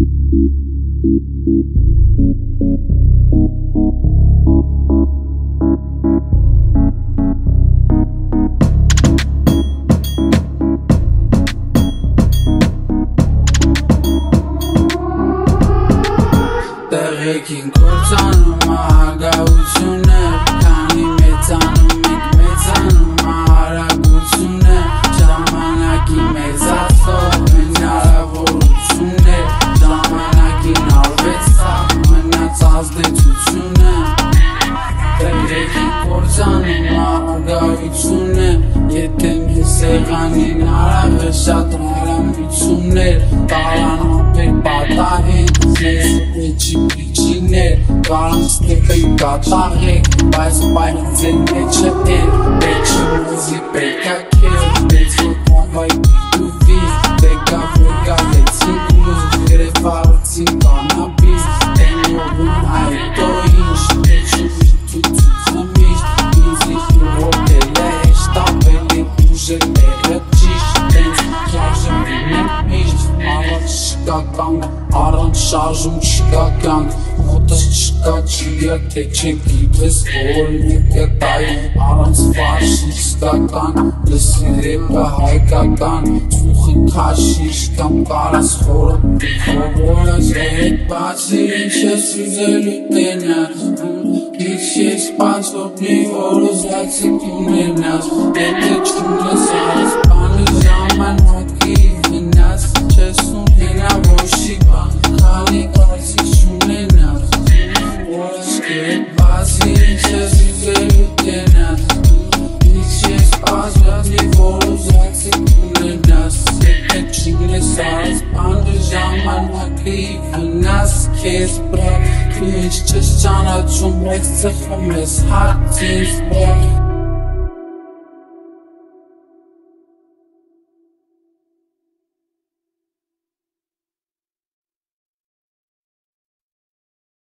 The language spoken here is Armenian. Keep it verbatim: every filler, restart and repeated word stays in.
Տեղեքին կործանում ահագահություն է, քանի մեծանում ենք մեծանում արագություն է, ժամանակի մեծացող հնարավորություն է, ժամանակին արվեցավ մնաց ազդեցություն է։ Տեղեքին կործանում ահագահություն է, եթե մեզ սեղանին արավը շատ հրամություն էր, տարանապեր պատահեն մեզ Չի պիչիներ, կարանց տեպեն կատաղեք, բայց պայնը ձեր մեջը էր, մեջը մոզի պետքա կեր, մեծ ոտավայ պիտուվի, բեկա բեկա լեցինք մուզ, գրեվարցին կանաբիս, տենյովում հայտո ինչ, մեջը միտուծուցը միշտ, ինձ իխի ոտել է հեշտապել է ուժել տեղը ճիշտ, տենց կյարժը մինենք միշտ, առանց շկա կանք, առանց շարժում չկա կանք, մոտս չկա չիգա, թե չենք իպես որ մեկը տայի, առանց վարշի չկա կանք, լսի ռեպը հայկական, ծուխը քաշիշ կամ կարաս խորը պիքովորս, հետ բացի ինչ ես ուզելու տենաս, ինչ ես պացոպնի որոս հացիկ ունենաս, եթե չունես արես բանը ժամանակի վնաս, չես ունենա ոչի բան, քանի կարծի չունենաս, որս կետ բացի ինչ ես ուզելու տենաս, ինչ ես պացոպնի որոս հացիկ ունենաս, եթե չունես արես բանը ժամանակի վնաս, քեզ բրակ, քեզ չես ճանաչում, մեծ ծխում ես հարց ինձ բրակ,